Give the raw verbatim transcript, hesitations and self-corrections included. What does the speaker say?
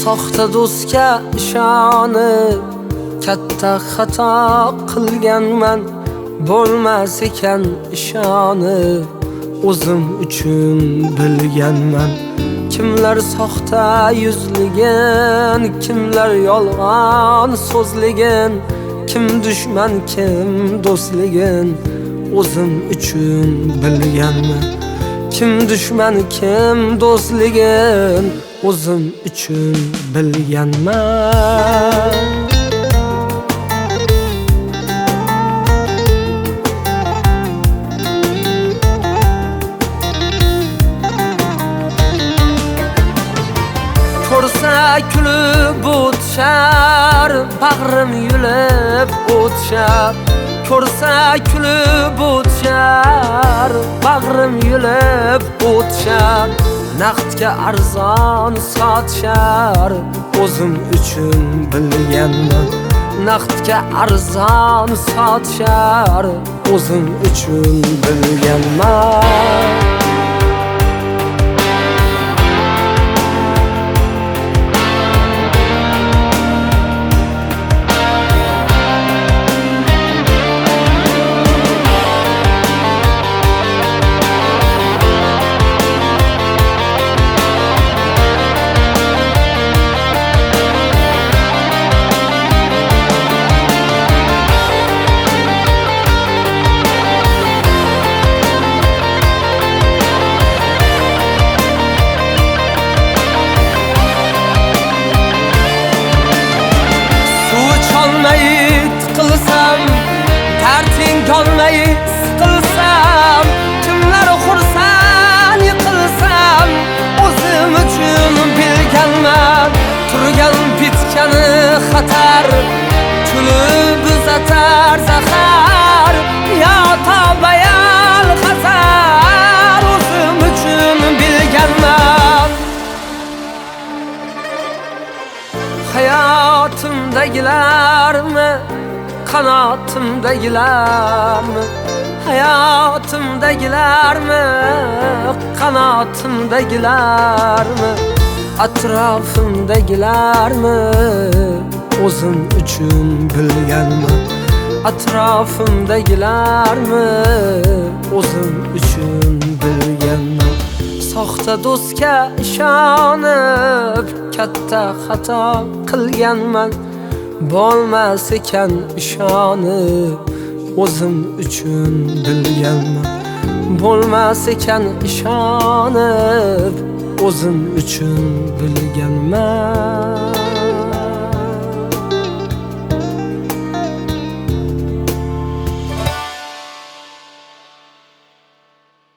soxta do'stga ishonib katta xato qilganman. Bo'lmas ekan ishonib o'zim uchun bilganman. Kimlar soxta yuzligin, kimlar yolg'on so'zligin, kim dushman kim do'stligin o'zim uchun bilganman. Kim dushman kim do'stligin o'zim uchun bilganman. Ko'rsa kulib o'tishar, bag'rim yulib o'tishar. Ko'rsa kulib o'tishar, bag'rim yulib o'tishar. Naqdga arzon sotishar, o'zim uchun bilganman. Naqdga arzon sotishar, o'zim uchun bilganman. Qilsam, tarting olmay qilsam, kimlar xursand yiqilsam, o'zim uchun bilganman. Turgan bitgani xatar, kulib uzatar zahar, yo tavbayal xatar, o'zim uchun bilganman. Hayotimdagilarni qanotimdagilarmi, hayotimdagilarmi, qanotimdagilarmi, atrofimdagilarmi, o'zim uchun bilganman. Atrofimdagilarmi, o'zim uchun bilganman. Soxta do'stga ishonib katta xato qilganman. Bo'lmas ekan ishonib o'zim uchun bilganman. Bo'lmas ekan ishonib o'zim uchun bilganman.